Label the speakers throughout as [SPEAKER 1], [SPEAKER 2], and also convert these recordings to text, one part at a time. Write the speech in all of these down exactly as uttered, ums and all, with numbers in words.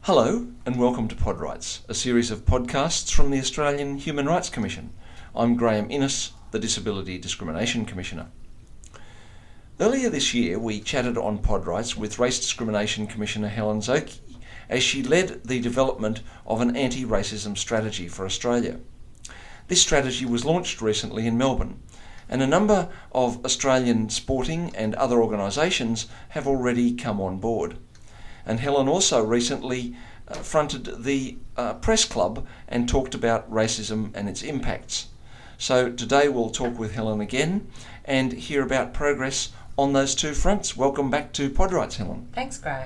[SPEAKER 1] Hello and welcome to Pod Rights, a series of podcasts from the Australian Human Rights Commission. I'm Graham Innes, the Disability Discrimination Commissioner. Earlier this year we chatted on Pod Rights with Race Discrimination Commissioner Helen Zoke as she led the development of an anti-racism strategy for Australia. This strategy was launched recently in Melbourne, and a number of Australian sporting and other organisations have already come on board. And Helen also recently uh, fronted the uh, press club and talked about racism and its impacts. So today we'll talk with Helen again and hear about progress on those two fronts. Welcome back to Pod Rights, Helen.
[SPEAKER 2] Thanks, Graham.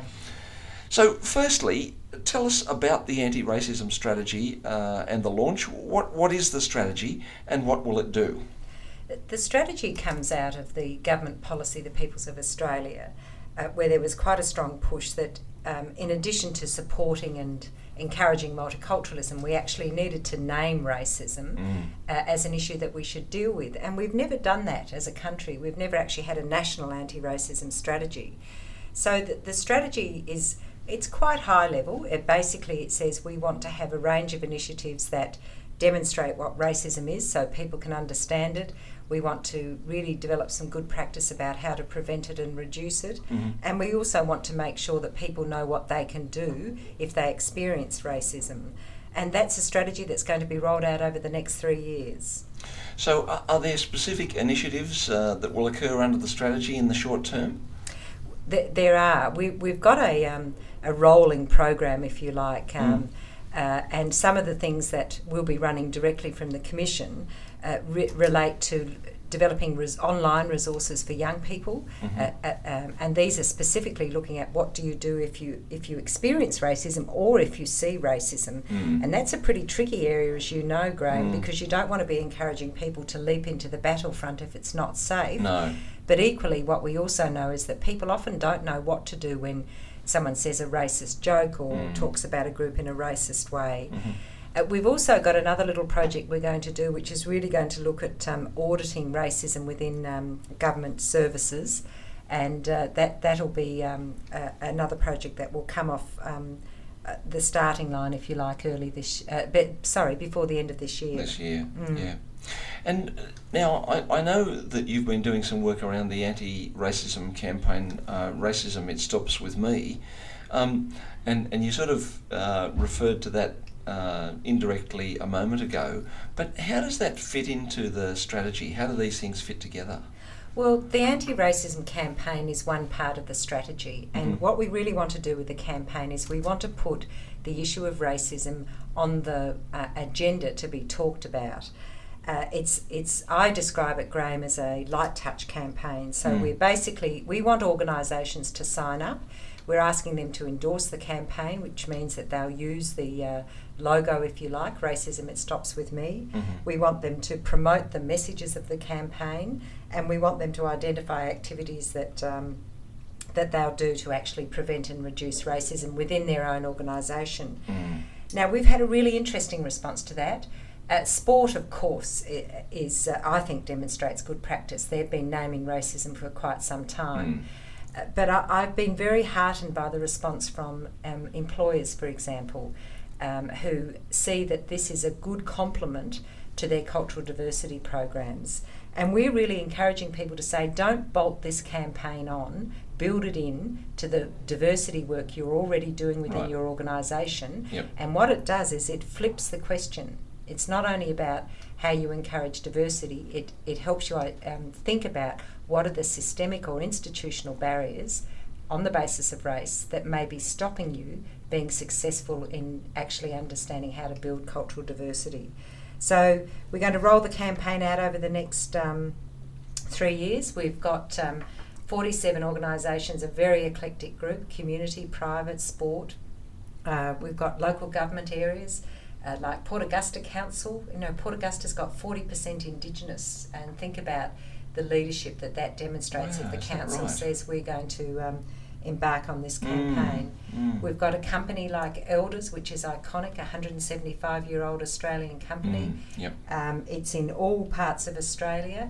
[SPEAKER 1] So firstly, tell us about the anti-racism strategy uh, and the launch. What What is the strategy and what will it do?
[SPEAKER 2] The strategy comes out of the government policy, the Peoples of Australia, Uh, where there was quite a strong push that um, in addition to supporting and encouraging multiculturalism, we actually needed to name racism mm. uh, as an issue that we should deal with. And we've never done that as a country. We've never actually had a national anti-racism strategy. So the, the strategy is, it's quite high level. It basically, it says we want to have a range of initiatives that demonstrate what racism is so people can understand it. We want to really develop some good practice about how to prevent it and reduce it. Mm-hmm. And we also want to make sure that people know what they can do if they experience racism. And that's a strategy that's going to be rolled out over the next three years.
[SPEAKER 1] So uh, are there specific initiatives uh, that will occur under the strategy in the short term?
[SPEAKER 2] There, there are. We, we've got a, um, a rolling program, if you like, um, mm. uh, and some of the things that will be running directly from the Commission Uh, re- relate to developing res- online resources for young people, mm-hmm. uh, uh, um, and these are specifically looking at what do you do if you if you experience racism or if you see racism, mm. and that's a pretty tricky area, as you know, Graham, mm. because you don't want to be encouraging people to leap into the battlefront if it's not safe.
[SPEAKER 1] No.
[SPEAKER 2] But equally, what we also know is that people often don't know what to do when someone says a racist joke or mm. talks about a group in a racist way. Mm-hmm. Uh, we've also got another little project we're going to do, which is really going to look at um, auditing racism within um, government services, and uh, that that'll be um, uh, another project that will come off um, uh, the starting line, if you like, early this. Uh, but, sorry, before the end of this year.
[SPEAKER 1] This year,
[SPEAKER 2] mm.
[SPEAKER 1] yeah. And now I, I know that you've been doing some work around the anti-racism campaign, uh, Racism It Stops With Me, um, and and you sort of uh, referred to that Uh, indirectly a moment ago, but how does that fit into the strategy? How do these things fit together?
[SPEAKER 2] Well, the anti-racism campaign is one part of the strategy, and mm-hmm. what we really want to do with the campaign is we want to put the issue of racism on the uh, agenda to be talked about. Uh, it's it's I describe it, Graham, as a light touch campaign. So mm. we're basically, we want organisations to sign up. We're asking them to endorse the campaign, which means that they'll use the uh, logo, if you like, Racism It Stops With Me. Mm-hmm. We want them to promote the messages of the campaign, and we want them to identify activities that um, that they'll do to actually prevent and reduce racism within their own organisation. Mm. Now, we've had a really interesting response to that. Uh, sport, of course, is uh, I think demonstrates good practice. They've been naming racism for quite some time. Mm. Uh, but I, I've been very heartened by the response from um, employers, for example, um, who see that this is a good complement to their cultural diversity programs. And we're really encouraging people to say, don't bolt this campaign on, build it in to the diversity work you're already doing within right. your organisation.
[SPEAKER 1] Yep.
[SPEAKER 2] And what it does is it flips the question. It's not only about how you encourage diversity, it, it helps you um, think about what are the systemic or institutional barriers on the basis of race that may be stopping you being successful in actually understanding how to build cultural diversity. So we're going to roll the campaign out over the next um, three years. We've got um, forty-seven organisations, a very eclectic group, community, private, sport. Uh, we've got local government areas, Uh, like Port Augusta Council. You know, Port Augusta's got forty percent Indigenous, and think about the leadership that that demonstrates
[SPEAKER 1] wow,
[SPEAKER 2] if the council
[SPEAKER 1] right?
[SPEAKER 2] says we're going to um, embark on this campaign. Mm, mm. We've got a company like Elders, which is iconic, a one hundred seventy-five year old Australian company.
[SPEAKER 1] Mm, yep.
[SPEAKER 2] Um, it's in all parts of Australia.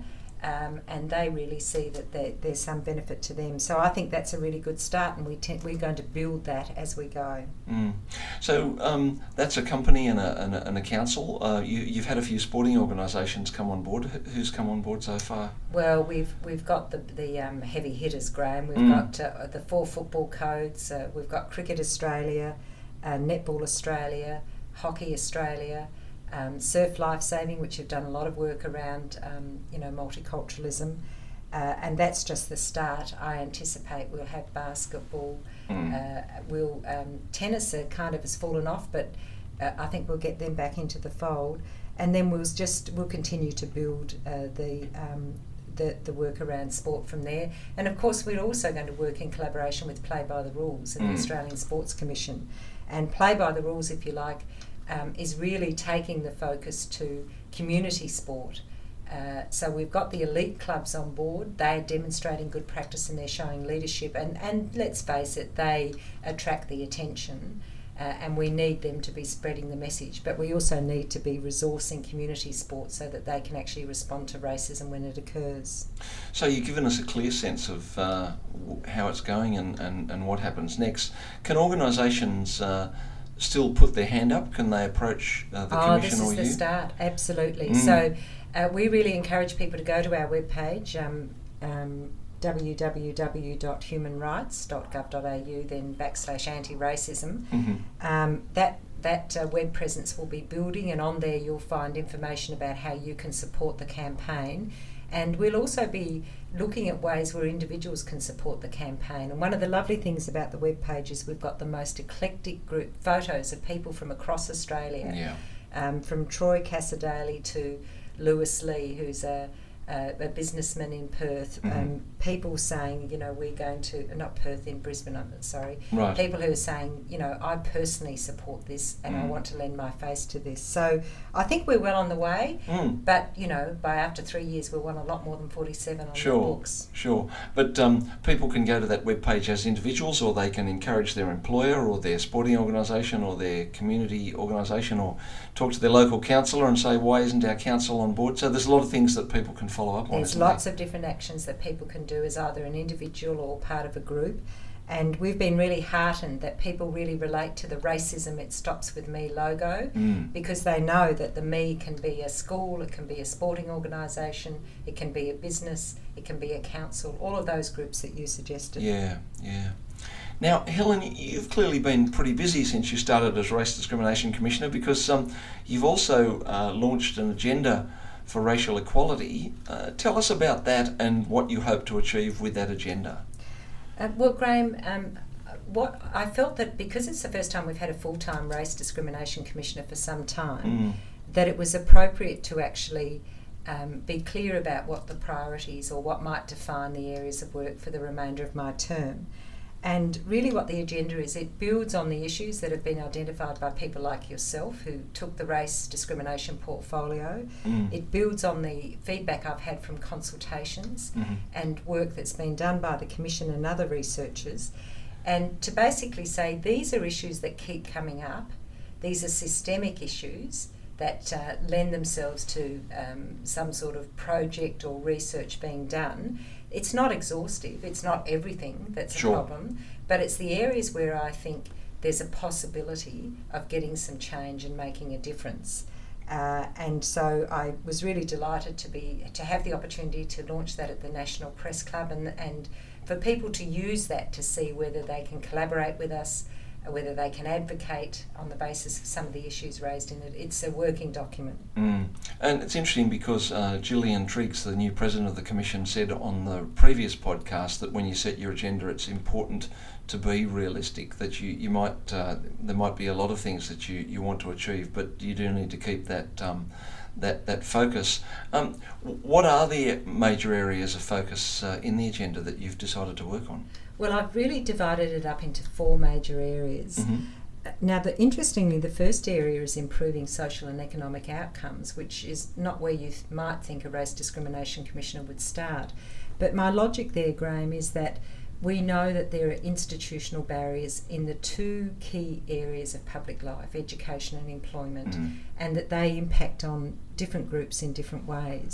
[SPEAKER 2] Um, and they really see that there, there's some benefit to them. So I think that's a really good start, and we te- we're going to build that as we go.
[SPEAKER 1] Mm. So um, that's a company and a, and a, and a council. Uh, you, you've had a few sporting organisations come on board. Who's come on board so far?
[SPEAKER 2] Well, we've we've got the the um, heavy hitters, Graham. We've
[SPEAKER 1] Mm.
[SPEAKER 2] got uh, the four football codes. Uh, we've got Cricket Australia, uh, Netball Australia, Hockey Australia. Um, Surf Lifesaving, which have done a lot of work around, um, you know, multiculturalism, uh, and that's just the start. I anticipate we'll have basketball,
[SPEAKER 1] Mm.
[SPEAKER 2] uh, we'll um, tennis uh, kind of has fallen off, but uh, I think we'll get them back into the fold, and then we'll just we'll continue to build uh, the. Um, The, the work around sport from there. And of course we're also going to work in collaboration with Play by the Rules and
[SPEAKER 1] Mm.
[SPEAKER 2] the Australian Sports Commission. And Play by the Rules, if you like, um, is really taking the focus to community sport. Uh, so we've got the elite clubs on board. They're demonstrating good practice and they're showing leadership, and, and let's face it, they attract the attention. Uh, and we need them to be spreading the message, but we also need to be resourcing community sports so that they can actually respond to racism when it occurs.
[SPEAKER 1] So you've given us a clear sense of uh, w- how it's going and, and, and what happens next. Can organisations uh, still put their hand up? Can they approach uh, the
[SPEAKER 2] oh,
[SPEAKER 1] Commission
[SPEAKER 2] this
[SPEAKER 1] or
[SPEAKER 2] is
[SPEAKER 1] you?
[SPEAKER 2] the start, absolutely.
[SPEAKER 1] Mm.
[SPEAKER 2] So uh, we really encourage people to go to our webpage, um, um, w w w dot human rights dot gov dot a u, then backslash anti-racism.
[SPEAKER 1] Mm-hmm.
[SPEAKER 2] Um, that that uh, web presence will be building, and on there you'll find information about how you can support the campaign. And we'll also be looking at ways where individuals can support the campaign. And one of the lovely things about the web page is we've got the most eclectic group photos of people from across Australia,
[SPEAKER 1] Yeah.
[SPEAKER 2] um, from Troy Cassadaly to Lewis Lee, who's a Uh, a businessman in Perth,
[SPEAKER 1] Mm-hmm.
[SPEAKER 2] um, people saying, you know, we're going to, not Perth, in Brisbane, I'm sorry,
[SPEAKER 1] Right.
[SPEAKER 2] people who are saying, you know, I personally support this and
[SPEAKER 1] Mm.
[SPEAKER 2] I want to lend my face to this. So I think we're well on the way,
[SPEAKER 1] Mm.
[SPEAKER 2] but, you know, by after three years we'll want a lot more than forty-seven on
[SPEAKER 1] Sure,
[SPEAKER 2] the books.
[SPEAKER 1] sure. But um, people can go to that webpage as individuals, or they can encourage their employer or their sporting organisation or their community organisation, or talk to their local councillor and say, why isn't our council on board? So there's a lot of things that people can follow up on.
[SPEAKER 2] There's
[SPEAKER 1] isn't
[SPEAKER 2] lots
[SPEAKER 1] there?
[SPEAKER 2] of different actions that people can do as either an individual or part of a group. And we've been really heartened that people really relate to the Racism It Stops With Me logo,
[SPEAKER 1] Mm.
[SPEAKER 2] because they know that the me can be a school, it can be a sporting organisation, it can be a business, it can be a council, all of those groups that you suggested.
[SPEAKER 1] Yeah, yeah. Now, Helen, you've clearly been pretty busy since you started as Race Discrimination Commissioner, because um, you've also uh, launched an agenda for racial equality. Uh, tell us about that and what you hope to achieve with that agenda.
[SPEAKER 2] Uh, well, Graham, um, what I felt that because it's the first time we've had a full-time Race Discrimination Commissioner for some time,
[SPEAKER 1] Mm.
[SPEAKER 2] that it was appropriate to actually um, be clear about what the priorities or what might define the areas of work for the remainder of my term. And really what the agenda is, it builds on the issues that have been identified by people like yourself who took the race discrimination portfolio.
[SPEAKER 1] Mm.
[SPEAKER 2] It builds on the feedback I've had from consultations
[SPEAKER 1] Mhm.
[SPEAKER 2] and work that's been done by the Commission and other researchers. And to basically say these are issues that keep coming up, these are systemic issues that uh, lend themselves to um, some sort of project or research being done. It's not exhaustive, it's not everything that's a
[SPEAKER 1] Sure.
[SPEAKER 2] problem, but it's the areas where I think there's a possibility of getting some change and making a difference. Uh, and so I was really delighted to be to have the opportunity to launch that at the National Press Club, and and for people to use that to see whether they can collaborate with us, whether they can advocate on the basis of some of the issues raised in it. It's a working document.
[SPEAKER 1] Mm. And it's interesting because uh, Gillian Triggs, the new president of the Commission, said on the previous podcast that when you set your agenda, it's important to be realistic, that you, you might, uh, there might be a lot of things that you, you want to achieve, but you do need to keep that um, that, that focus. Um, what are the major areas of focus uh, in the agenda that you've decided to work on?
[SPEAKER 2] Well, I've really divided it up into four major areas.
[SPEAKER 1] Mm-hmm.
[SPEAKER 2] Now, the, interestingly, the first area is improving social and economic outcomes, which is not where you th- might think a Race Discrimination Commissioner would start. But my logic there, Graham, is that we know that there are institutional barriers in the two key areas of public life, education and employment,
[SPEAKER 1] Mm.
[SPEAKER 2] and that they impact on different groups in different ways.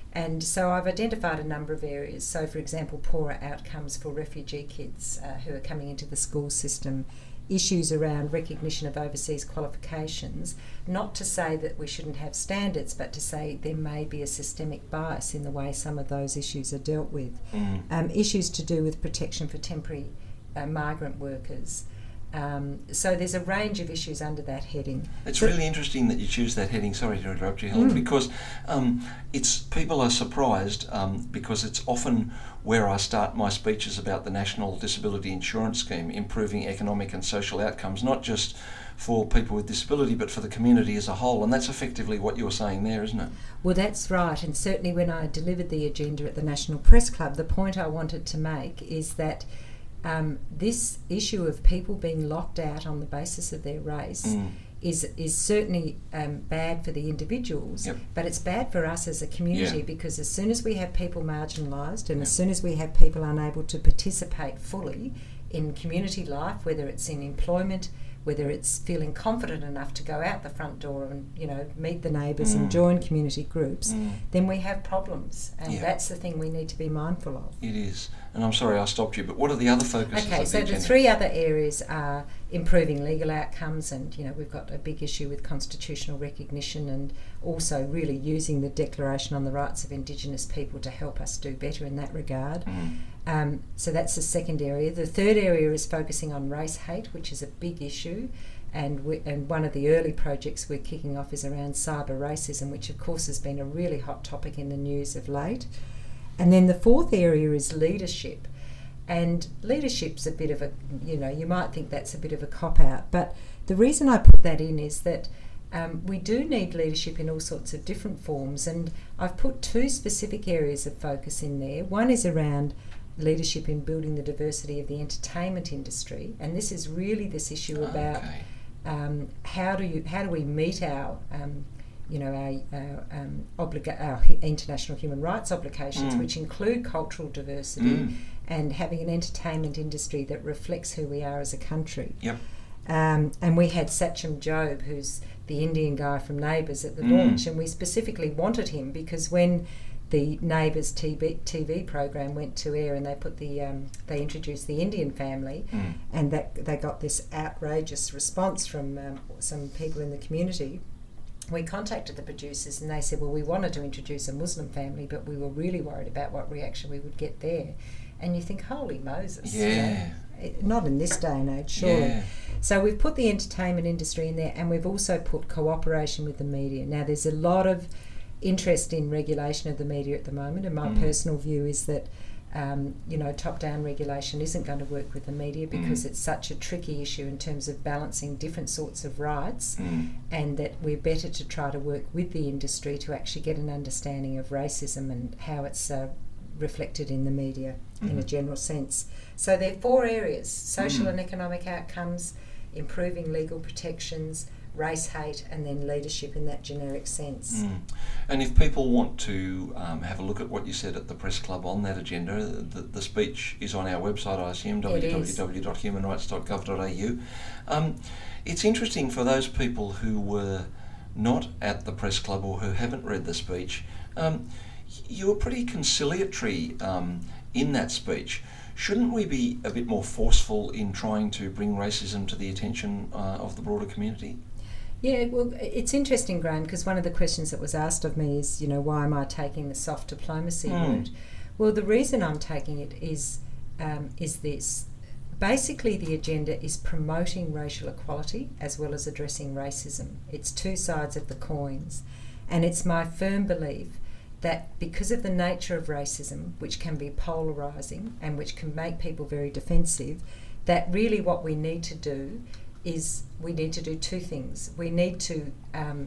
[SPEAKER 2] And so I've identified a number of areas. So, for example, poorer outcomes for refugee kids uh, who are coming into the school system, issues around recognition of overseas qualifications, not to say that we shouldn't have standards, but to say there may be a systemic bias in the way some of those issues are dealt with.
[SPEAKER 1] Mm.
[SPEAKER 2] Um, issues to do with protection for temporary uh, migrant workers. Um, so there's a range of issues under that heading.
[SPEAKER 1] It's
[SPEAKER 2] but
[SPEAKER 1] really interesting that you choose that heading. Sorry to interrupt you, Helen,
[SPEAKER 2] Mm.
[SPEAKER 1] because um, it's people are surprised um, because it's often where I start my speeches about the National Disability Insurance Scheme, improving economic and social outcomes, not just for people with disability, but for the community as a whole. And that's effectively what you're saying there, isn't it?
[SPEAKER 2] Well, that's right. And certainly when I delivered the agenda at the National Press Club, the point I wanted to make is that Um, this issue of people being locked out on the basis of their race
[SPEAKER 1] Mm.
[SPEAKER 2] is is certainly um, bad for the individuals,
[SPEAKER 1] Yep.
[SPEAKER 2] but it's bad for us as a community
[SPEAKER 1] Yeah.
[SPEAKER 2] because as soon as we have people marginalised and
[SPEAKER 1] Yep.
[SPEAKER 2] as soon as we have people unable to participate fully in community life, whether it's in employment, whether it's feeling confident enough to go out the front door and, you know, meet the neighbours
[SPEAKER 1] Mm.
[SPEAKER 2] and join community groups,
[SPEAKER 1] Mm.
[SPEAKER 2] then we have problems. And
[SPEAKER 1] Yeah.
[SPEAKER 2] that's the thing we need to be mindful of.
[SPEAKER 1] It is. And I'm sorry I stopped you, but what are the other focuses
[SPEAKER 2] Okay,
[SPEAKER 1] of
[SPEAKER 2] so
[SPEAKER 1] the
[SPEAKER 2] the
[SPEAKER 1] agenda?
[SPEAKER 2] three other areas are improving legal outcomes, and you know we've got a big issue with constitutional recognition, and also really using the Declaration on the Rights of Indigenous People to help us do better in that regard.
[SPEAKER 1] Mm.
[SPEAKER 2] Um, so that's the second area. The third area is focusing on race hate, which is a big issue. And, we, and one of the early projects we're kicking off is around cyber racism, which of course has been a really hot topic in the news of late. And then the fourth area is leadership. And leadership's a bit of a, you know, you might think that's a bit of a cop-out, but the reason I put that in is that um, we do need leadership in all sorts of different forms, and I've put two specific areas of focus in there. One is around leadership in building the diversity of the entertainment industry, and this is really this issue about
[SPEAKER 1] Okay.
[SPEAKER 2] um, how do you how do we meet our um, you know our, our, um, obliga- our international human rights obligations,
[SPEAKER 1] Mm.
[SPEAKER 2] which include cultural diversity
[SPEAKER 1] Mm.
[SPEAKER 2] and having an entertainment industry that reflects who we are as a country.
[SPEAKER 1] Yep.
[SPEAKER 2] Um, and we had Sachin Job, who's the Indian guy from Neighbours, at the
[SPEAKER 1] Mm.
[SPEAKER 2] launch, and we specifically wanted him because when the Neighbours T V, T V program went to air and they put the um, they introduced the Indian family,
[SPEAKER 1] Mm.
[SPEAKER 2] and that they got this outrageous response from um, some people in the community. We contacted the producers and they said, well, we wanted to introduce a Muslim family, but we were really worried about what reaction we would get there. And you think, holy Moses, you know,
[SPEAKER 1] Yeah.
[SPEAKER 2] it- not in this day and age, surely.
[SPEAKER 1] Yeah.
[SPEAKER 2] So we've put the entertainment industry in there, and we've also put cooperation with the media. Now, there's a lot of interest in regulation of the media at the moment, and my
[SPEAKER 1] Mm.
[SPEAKER 2] personal view is that um, you know, top-down regulation isn't going to work with the media because
[SPEAKER 1] Mm.
[SPEAKER 2] it's such a tricky issue in terms of balancing different sorts of rights,
[SPEAKER 1] Mm.
[SPEAKER 2] and that we're better to try to work with the industry to actually get an understanding of racism and how it's uh, reflected in the media in a
[SPEAKER 1] Mhm.
[SPEAKER 2] general sense. So there are four areas: social
[SPEAKER 1] Mm.
[SPEAKER 2] and economic outcomes, improving legal protections, race hate, and then leadership in that generic sense.
[SPEAKER 1] Mm. And if people want to um, have a look at what you said at the press club on that agenda, the, the speech is on our website, I assume,
[SPEAKER 2] It
[SPEAKER 1] w w
[SPEAKER 2] is.
[SPEAKER 1] w dot human rights dot gov dot a u. Um, it's interesting for those people who were not at the press club or who haven't read the speech. Um, you were pretty conciliatory um, in that speech. Shouldn't we be a bit more forceful in trying to bring racism to the attention uh, of the broader community?
[SPEAKER 2] Yeah, well, it's interesting, Graham, because one of the questions that was asked of me is, you know, why am I taking the soft diplomacy
[SPEAKER 1] Mm.
[SPEAKER 2] route? Well, the reason I'm taking it is um, is this. Basically, the agenda is promoting racial equality as well as addressing racism. It's two sides of the coins. And it's my firm belief that because of the nature of racism, which can be polarising and which can make people very defensive, that really what we need to do is we need to do two things. We need to um,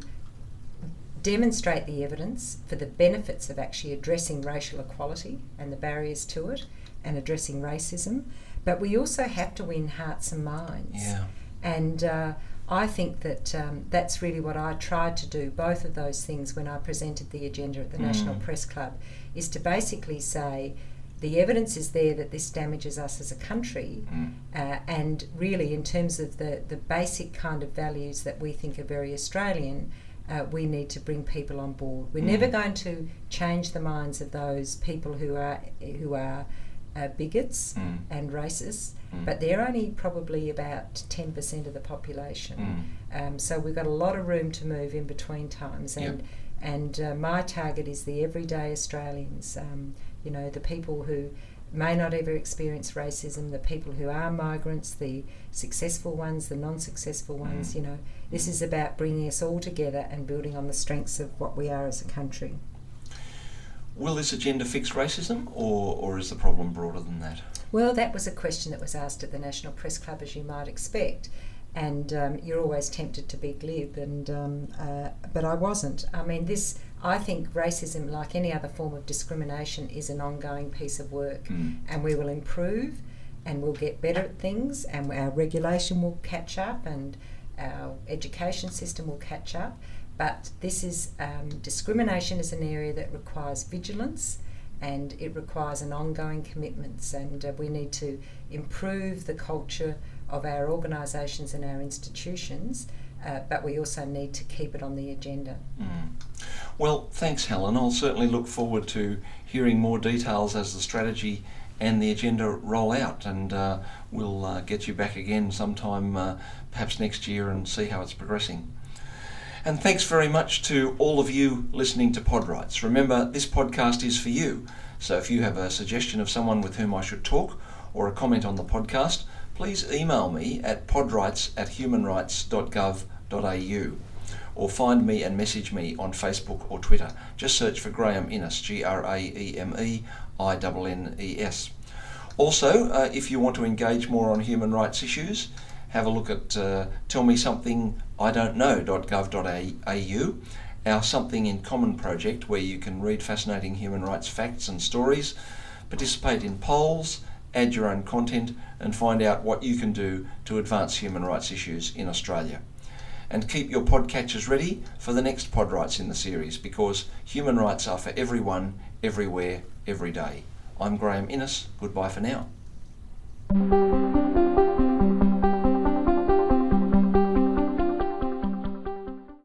[SPEAKER 2] demonstrate the evidence for the benefits of actually addressing racial equality and the barriers to it and addressing racism, but we also have to win hearts and minds.
[SPEAKER 1] Yeah.
[SPEAKER 2] And uh, I think that um, that's really what I tried to do, both of those things, when I presented the agenda at the
[SPEAKER 1] Mm.
[SPEAKER 2] National Press Club, is to basically say the evidence is there that this damages us as a country,
[SPEAKER 1] Mm.
[SPEAKER 2] uh, and really in terms of the, the basic kind of values that we think are very Australian, uh, we need to bring people on board. We're
[SPEAKER 1] Mm.
[SPEAKER 2] never going to change the minds of those people who are who are uh, bigots
[SPEAKER 1] Mm.
[SPEAKER 2] and racists,
[SPEAKER 1] Mm.
[SPEAKER 2] but they're only probably about ten percent of the population.
[SPEAKER 1] Mm.
[SPEAKER 2] Um, so we've got a lot of room to move in between times, and
[SPEAKER 1] Yep.
[SPEAKER 2] and uh, my target is the everyday Australians. Um, you know, the people who may not ever experience racism, the people who are migrants, the successful ones, the non-successful ones.
[SPEAKER 1] Mm.
[SPEAKER 2] You know, this is about bringing us all together and building on the strengths of what we are as a country.
[SPEAKER 1] Will this agenda fix racism, or, or is the problem broader than that?
[SPEAKER 2] Well, that was a question that was asked at the National Press Club, as you might expect. And um, you're always tempted to be glib, and um, uh, but I wasn't. I mean, this. I think racism, like any other form of discrimination, is an ongoing piece of work,
[SPEAKER 1] Mm.
[SPEAKER 2] and we will improve, and we'll get better at things, and our regulation will catch up, and our education system will catch up. But this is um, discrimination is an area that requires vigilance, and it requires an ongoing commitment, and uh, we need to improve the culture of our organisations and our institutions, uh, but we also need to keep it on the agenda.
[SPEAKER 1] Mm. Well, thanks, Helen. I'll certainly look forward to hearing more details as the strategy and the agenda roll out, and uh, we'll uh, get you back again sometime, uh, perhaps next year, and see how it's progressing. And thanks very much to all of you listening to PodRights. Remember, this podcast is for you, so if you have a suggestion of someone with whom I should talk, or a comment on the podcast, please email me at podrights at humanrights dot gov dot a u, or find me and message me on Facebook or Twitter. Just search for Graham Innes, G R A E M E I N N E S. Also, uh, if you want to engage more on human rights issues, have a look at uh, tell me something I don't know dot gov dot a u, our Something in Common project, where you can read fascinating human rights facts and stories, participate in polls, add your own content, and find out what you can do to advance human rights issues in Australia. And keep your podcatchers ready for the next PodRights in the series, because human rights are for everyone, everywhere, every day. I'm Graham Innes. Goodbye for now.